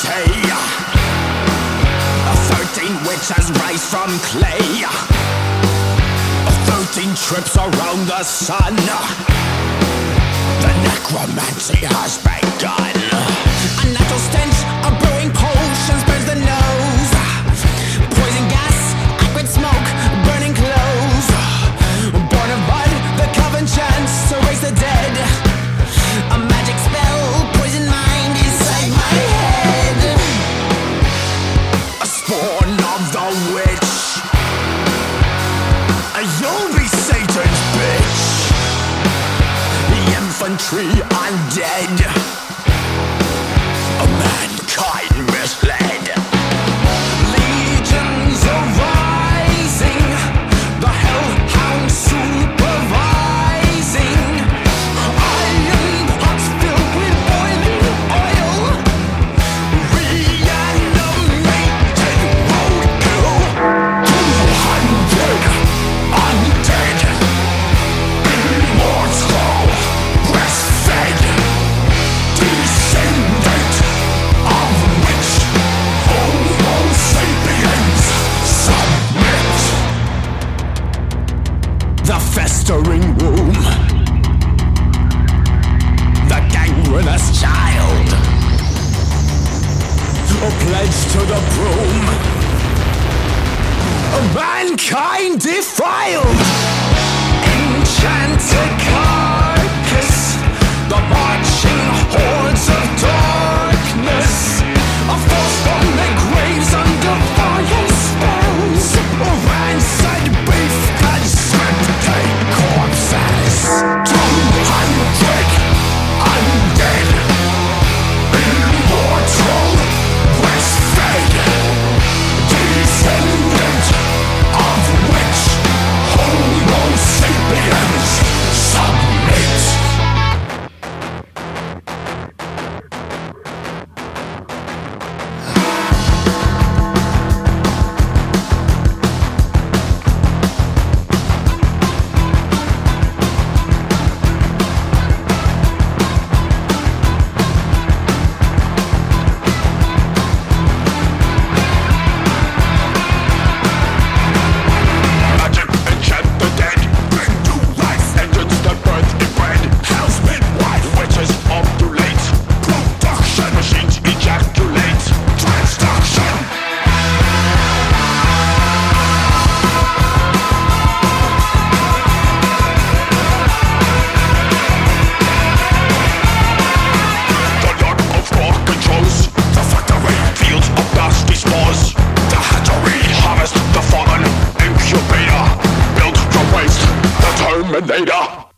13 witches rise from clay. 13 trips around the sun. The necromancy has begun. A natural stench of brewing potions burns the nose. Poison gas, acrid smoke, burning clothes. Born of blood, the coven chants to raise the dead. A magic spell, poison mind inside my head. A spawn of the witch. You'll be Satan's bitch. The infantry undead.